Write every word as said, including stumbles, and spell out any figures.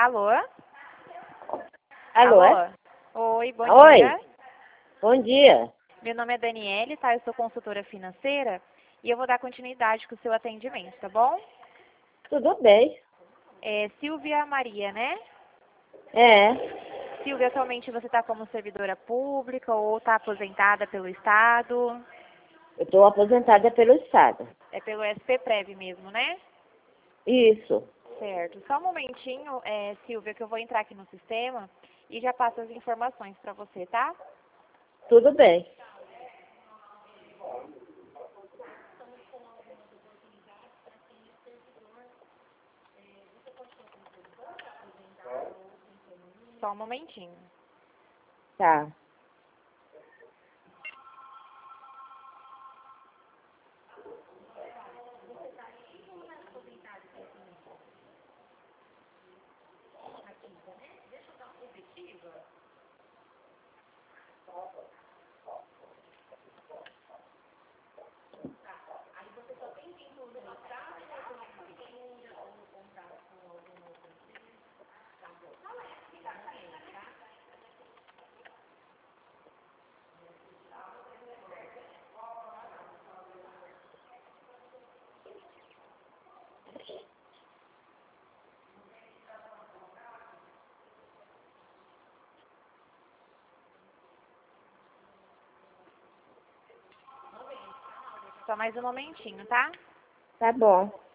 Alô? Alô? Alô? Oi, bom Oi. dia. Bom dia. Meu nome é Daniele, tá? Eu sou consultora financeira e eu vou dar continuidade com o seu atendimento, tá bom? Tudo bem. É Silvia Maria, né? É. Silvia, atualmente você está como servidora pública ou está aposentada pelo Estado? Eu estou aposentada pelo Estado. É pelo S P Prev mesmo, né? Isso. Certo. Só um momentinho, é, Silvia, que eu vou entrar aqui no sistema e já passo as informações para você, tá? Tudo bem. Só um momentinho. Tá. Só mais um momentinho, tá? Tá bom.